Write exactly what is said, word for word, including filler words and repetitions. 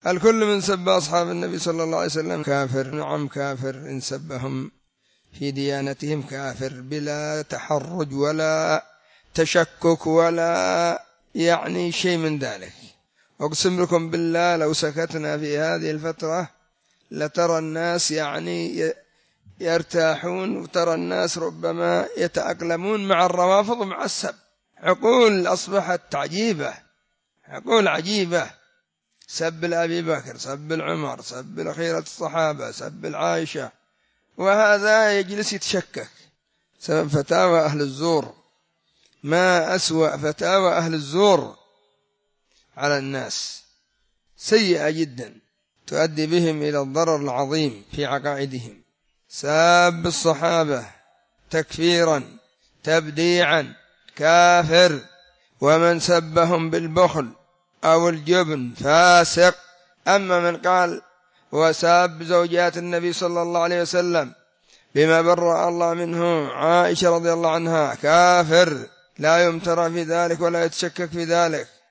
الكل من سب أصحاب النبي صلى الله عليه وسلم كافر. نعم كافر، إن سبهم في ديانتهم كافر بلا تحرج ولا تشكك ولا يعني شيء من ذلك. أقسم لكم بالله لو سكتنا في هذه الفترة لترى الناس يعني يرتاحون، وترى الناس ربما يتأقلمون مع الروافض ومع السب. عقول أصبحت عجيبة، عقول عجيبة. سب الأبي بكر، سب العمر، سب الخيرة الصحابة، سب العائشة، وهذا يجلس يتشكك. سبب فتاوى أهل الزور، ما أسوأ فتاوى أهل الزور على الناس، سيئة جدا تؤدي بهم إلى الضرر العظيم في عقائدهم. ساب الصحابة تكفيرا تبديعا كافر، ومن سبهم بالبخل أو الجبن فاسق. أما من قال وساب زوجات النبي صلى الله عليه وسلم بما برأ الله منه عائشة رضي الله عنها كافر، لا يمترى في ذلك ولا يتشكك في ذلك.